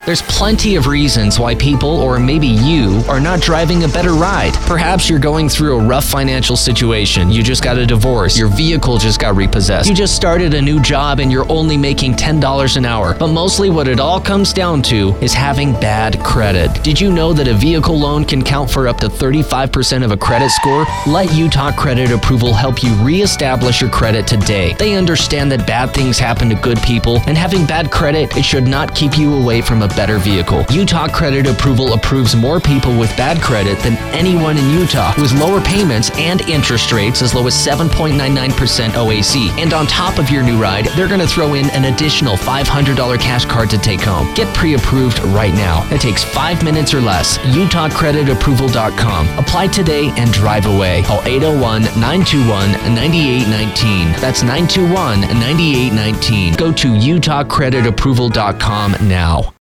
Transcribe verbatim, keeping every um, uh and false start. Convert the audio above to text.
There's plenty of reasons why people, or maybe you, are not driving a better ride. Perhaps you're going through a rough financial situation. You just got a divorce. Your vehicle just got repossessed. You just started a new job and you're only making ten dollars an hour. But mostly what it all comes down to is having bad credit. Did you know that a vehicle loan can count for up to thirty-five percent of a credit score? Let Utah Credit Approval help you reestablish your credit today. They understand that bad things happen to good people, and having bad credit, it should not keep you away from a better vehicle. Utah Credit Approval approves more people with bad credit than anyone in Utah, with lower payments and interest rates as low as seven point nine nine percent O A C. And on top of your new ride, they're going to throw in an additional five hundred dollars cash card to take home. Get pre-approved right now. It takes five minutes or less. Utah Credit Approval dot com. Apply today and drive away. Call eight oh one, nine two one, nine eight one nine. That's nine two one, nine eight one nine. Go to Utah Credit Approval dot com now.